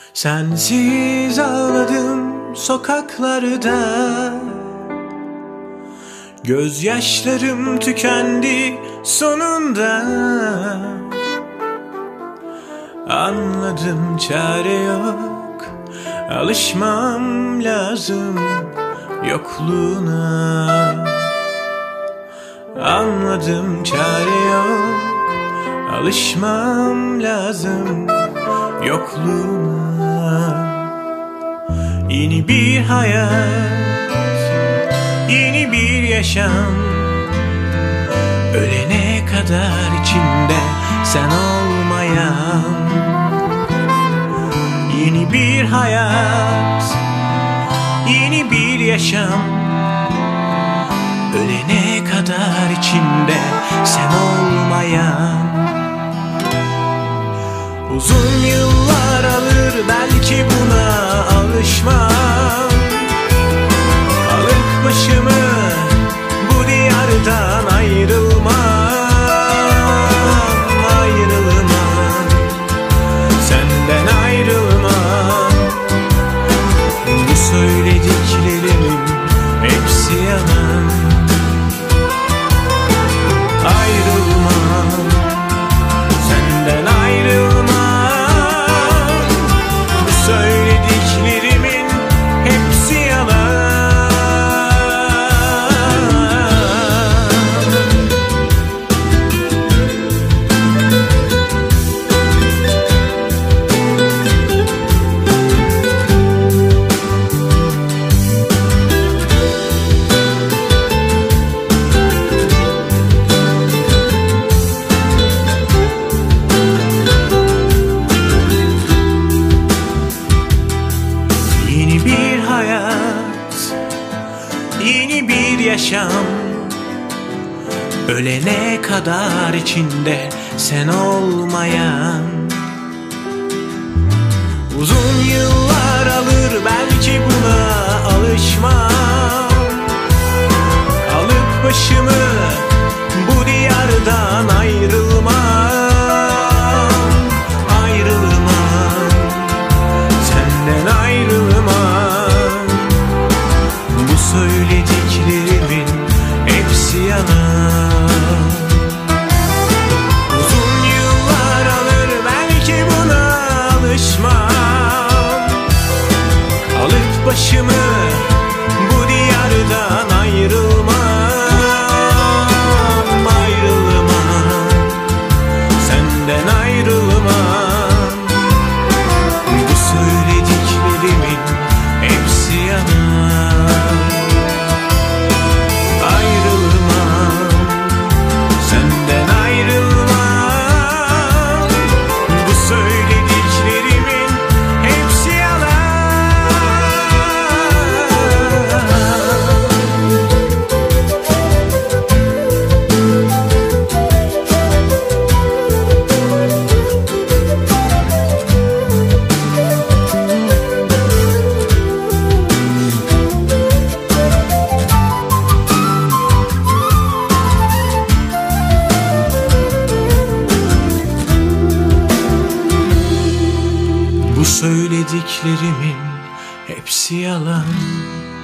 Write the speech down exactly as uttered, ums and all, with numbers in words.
Sensiz ağladım sokaklarda, gözyaşlarım tükendi sonunda. Anladım çare yok, alışmam lazım yokluğuna. Anladım çare yok, alışmam lazım yokluğuna. Yeni bir hayat, yeni bir yaşam, ölene kadar içimde sen olmayan. Yeni bir hayat, yeni bir yaşam, ölene kadar içimde sen olmayan. Uzun yıllar alır belki buna alışmam, alıp başımı bu diyardan ayrılmam. Ayrılmam, senden ayrılmam. Bu söylediklerimin hepsi yalan. Ayrılmam, senden ayrılmam. Bu söylediklerimin hepsi yalan. Yeni bir hayat, yeni bir yaşam, ölene kadar içinde sen olmayan. Uzun yıllar alır belki buna alışmam, alıp başımı bu diyardan ayrılmam. Ayrılmam, senden ayrılmam. Bu söylediklerimin hepsi yalan. Uzun yıllar alır belki buna alışmam, alıp başımı bu diyardan ayrılmam. Ayrılmam, senden ayrılmam. Bu söylediklerimin hepsi yalan. Ayrılmam, senden ayrılmam. Bu söylediklerimin hepsi yalan. Bu söylediklerimin hepsi yalan.